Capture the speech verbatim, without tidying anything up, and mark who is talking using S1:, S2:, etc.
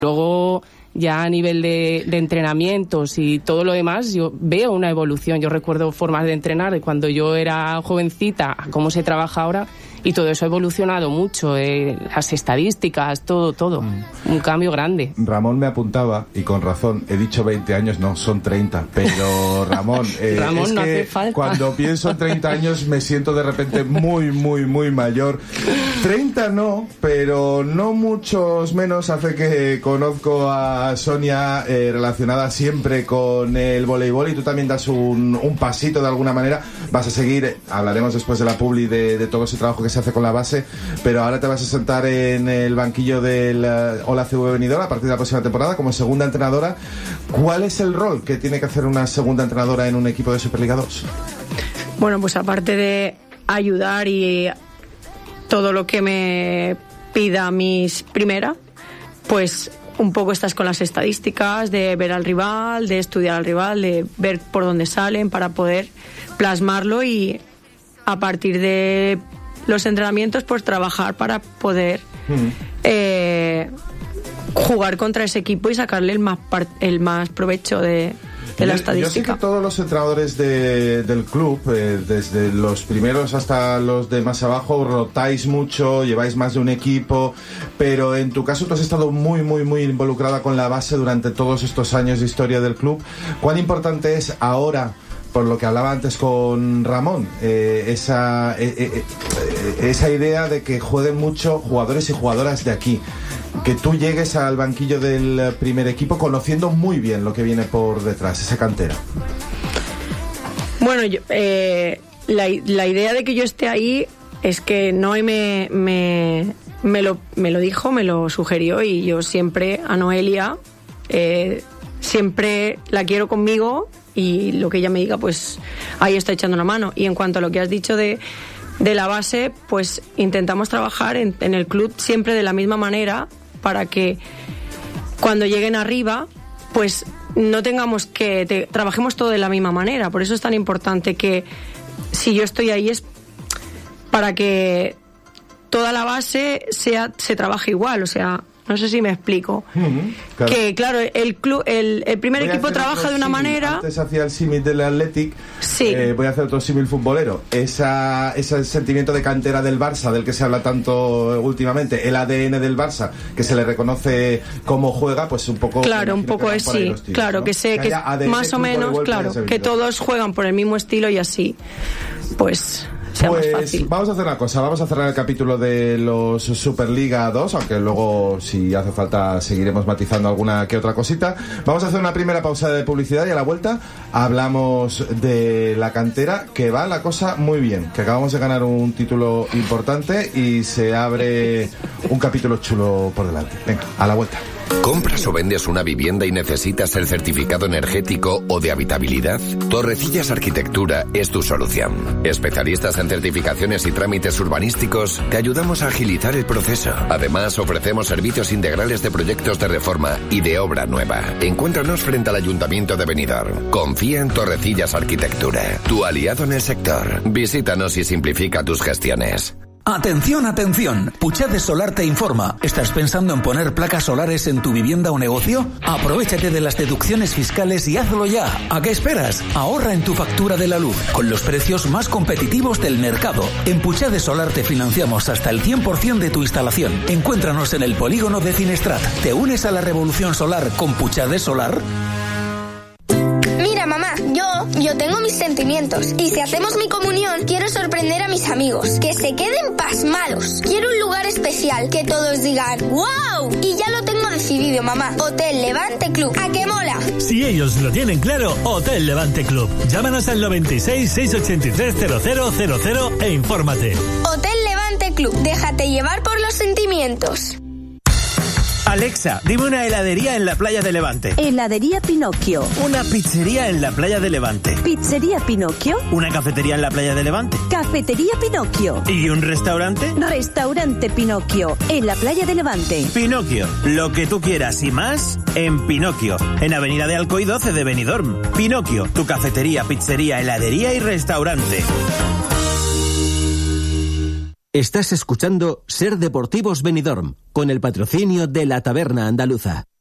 S1: Luego, ya a nivel de, de entrenamientos y todo lo demás, yo veo una evolución. Yo recuerdo formas de entrenar de cuando yo era jovencita a cómo se trabaja ahora, y todo eso ha evolucionado mucho, eh, las estadísticas, todo, todo. Mm. Un cambio grande.
S2: Ramón me apuntaba, y con razón, he dicho veinte años, no, son treinta, pero Ramón, eh,
S1: Ramón
S2: es
S1: no
S2: que
S1: hace falta.
S2: Cuando pienso en treinta años me siento de repente muy, muy, muy mayor. treinta no, pero no muchos menos. Hace que conozco a Sonia eh, relacionada siempre con el voleibol, y tú también das un, un pasito de alguna manera. Vas a seguir, hablaremos después de la publi de, de todo ese trabajo que se hace con la base, pero ahora te vas a sentar en el banquillo del uh, Ola C V Benidorm a partir de la próxima temporada como segunda entrenadora. ¿Cuál es el rol que tiene que hacer una segunda entrenadora en un equipo de Superliga dos?
S3: Bueno, pues aparte de ayudar y todo lo que me pida mis primera, pues un poco estás con las estadísticas, de ver al rival, de estudiar al rival, de ver por dónde salen para poder plasmarlo, y a partir de los entrenamientos pues trabajar para poder mm. eh, jugar contra ese equipo y sacarle el más, par- el más provecho de, de la estadística.
S2: Yo sé que todos los entrenadores de, del club, eh, desde los primeros hasta los de más abajo, rotáis mucho, lleváis más de un equipo, pero en tu caso tú has estado muy, muy, muy involucrada con la base durante todos estos años de historia del club. ¿Cuán importante es ahora, por lo que hablaba antes con Ramón, eh, esa, eh, eh, eh, esa idea de que jueguen mucho jugadores y jugadoras de aquí, que tú llegues al banquillo del primer equipo conociendo muy bien lo que viene por detrás, esa cantera?
S3: Bueno, yo, eh, la, la idea de que yo esté ahí es que Noé me, me, me, lo, me lo dijo, me lo sugirió, y yo siempre a Noelia eh, siempre la quiero conmigo, y lo que ella me diga, pues ahí está echando una mano. Y en cuanto a lo que has dicho de, de la base, pues intentamos trabajar en, en el club siempre de la misma manera, para que cuando lleguen arriba pues no tengamos que te, trabajemos todo de la misma manera. Por eso es tan importante que si yo estoy ahí es para que toda la base sea se trabaje igual, o sea, no sé si me explico. Uh-huh, claro. Que claro, el club, el, el primer voy equipo trabaja de una símil. manera.
S2: Antes hacía el símil del Athletic.
S3: Sí.
S2: Eh, voy a hacer otro símil futbolero. Esa, ese sentimiento de cantera del Barça, del que se habla tanto últimamente, el A D N del Barça, que se le reconoce cómo juega, pues un poco.
S3: Claro, un poco es sí. Tiros, claro, ¿no? que sé que, que más o menos, claro, que todos juegan por el mismo estilo, y así, pues.
S2: Pues vamos a hacer una cosa, vamos a cerrar el capítulo de los Superliga dos, aunque luego si hace falta seguiremos matizando alguna que otra cosita. Vamos a hacer una primera pausa de publicidad, y a la vuelta hablamos de la cantera, que va la cosa muy bien, que acabamos de ganar un título importante y se abre un capítulo chulo por delante. Venga, a la vuelta.
S4: ¿Compras o vendes una vivienda y necesitas el certificado energético o de habitabilidad? Torrecillas Arquitectura es tu solución. Especialistas en certificaciones y trámites urbanísticos, te ayudamos a agilizar el proceso. Además, ofrecemos servicios integrales de proyectos de reforma y de obra nueva. Encuéntranos frente al Ayuntamiento de Benidorm. Confía en Torrecillas Arquitectura, tu aliado en el sector. Visítanos y simplifica tus gestiones.
S5: Atención, atención. Puchades Solar te informa. ¿Estás pensando en poner placas solares en tu vivienda o negocio? Aprovéchate de las deducciones fiscales y hazlo ya. ¿A qué esperas? Ahorra en tu factura de la luz con los precios más competitivos del mercado. En Puchades Solar te financiamos hasta el cien por ciento de tu instalación. Encuéntranos en el polígono de Finestrat. ¿Te unes a la revolución solar con Puchades Solar?
S6: Mamá, yo, yo tengo mis sentimientos, y si hacemos mi comunión quiero sorprender a mis amigos, que se queden pasmados. Quiero un lugar especial, que todos digan ¡wow! Y ya lo tengo decidido, mamá. Hotel Levante Club. ¿A qué mola?
S7: Si ellos lo tienen claro, Hotel Levante Club. Llámanos al noventa y seis, seiscientos ochenta y tres, cero cero cero cero e infórmate.
S6: Hotel Levante Club. Déjate llevar por los sentimientos.
S7: Alexa, dime una heladería en la playa de Levante.
S8: Heladería Pinocchio.
S7: Una pizzería en la playa de Levante.
S8: Pizzería Pinocchio.
S7: Una cafetería en la playa de Levante.
S8: Cafetería Pinocchio.
S7: ¿Y un restaurante?
S8: Restaurante Pinocchio, en la playa de Levante.
S7: Pinocchio, lo que tú quieras y más en Pinocchio, en Avenida de Alcoy doce de Benidorm. Pinocchio, tu cafetería, pizzería, heladería y restaurante.
S9: Estás escuchando Ser Deportivos Benidorm, con el patrocinio de la Taberna Andaluza.